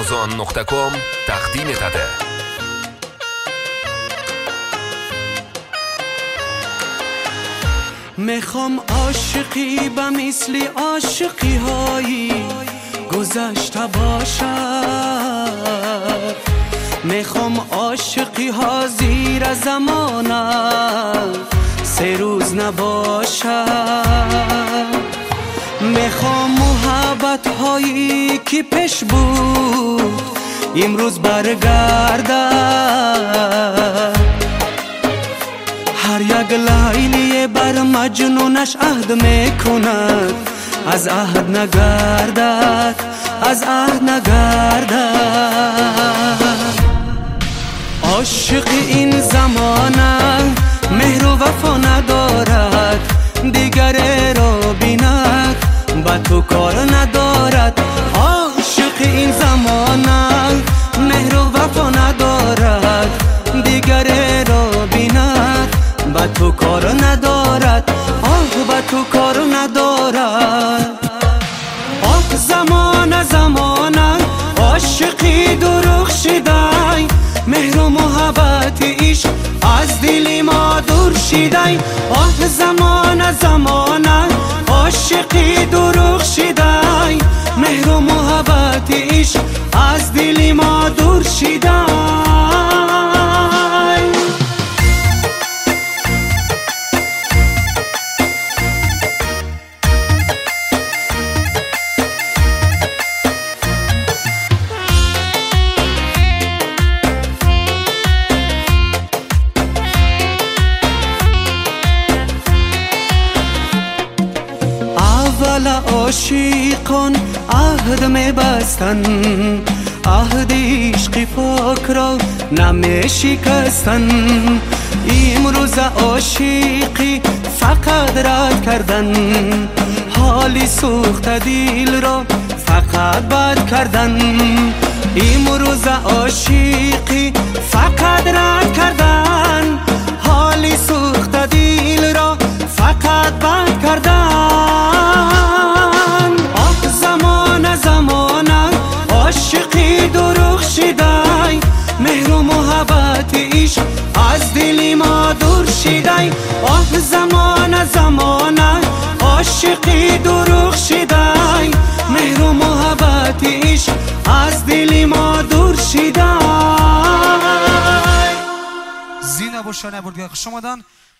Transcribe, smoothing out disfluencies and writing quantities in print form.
amazon.com تقدیم داده. میخوام عاشقی به مثل عاشقی هایی گذشته باشد. میخوام عاشقی ها زیر زمانه 3 روز نباشد. میخوام محبت هایی که پیش بود امروز برگردد. هر یک لیلی بر مجنونش عهد میکند از عهد نگردد، از عهد نگردد. عاشق این زمانه مهر و وفا ندارد، دیگر را بیند با تو کار ندارد. عاشق این زمانه مهر و وفا ندارد، دیگر را بیند با تو کار ندارد. آه با تو کار ندارد. آه زمانه زمانه عاشقی درخشیده، مهر و محبت عشق از دل ما دور شده. آه زمانه زمانه عاشقی درخشیده، مهر و محبت عشق از دل ما دور شده. اول عاشقان عهد میبستن، عهد عشق پاک را نمی شکستن. امروز عاشقی فقط رد کردن، حالی سوخت دل را فقط بد کردن. امروز عاشقی فقط رد کردن، حالی سوخت دل را فقط بد کردن. عاشقی درخشیده، مهر و محبت عشق از دل ما دور شده. آه زمانه زمانه عاشقی درخشیده، مهر و محبت عشق از دل ما دور شده. زینب و شانه بردگاه شمادان